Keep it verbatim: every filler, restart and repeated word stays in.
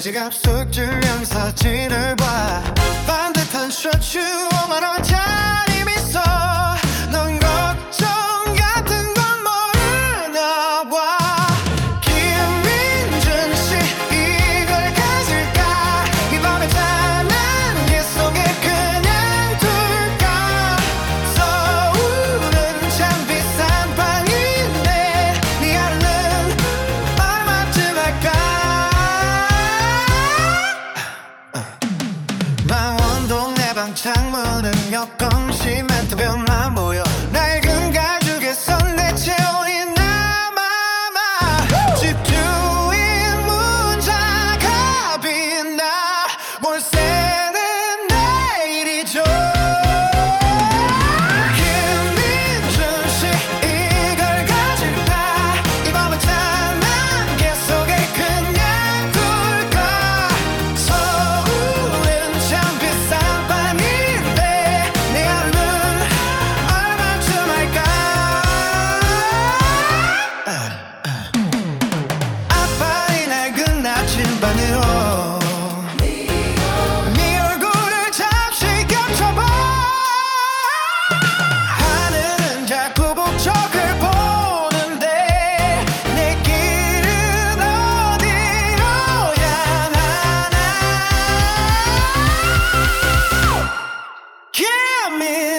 지갑 속 질량 사진을 봐 반듯한 셔츠 오만 원짜리 미소 넌 걱정 같은 건 모르나 봐 김민준 씨 이걸 가질까 이 밤에 자는 길 속에 그냥 둘까 서울은 참 비싼 방인데 네 하루는 얼마쯤 할까 망원동 내 방 창문은 여건시 멘트변만 보여 낡은 가죽에서 내 체온이 남아마 집주인 문자가 빛나 월세는 내일이죠 김민준 씨 이걸 가질까 이 밤을 찬한 길 속에 그냥 둘까 서울은 참 비싼 밤인데 내 하루는 얼마쯤 할까 아빠의 낡은 나침반으로 네 얼굴을 잠시 겹쳐봐 하늘은 자꾸 북쪽을 보는데 내 길은 어디로 향하나 김민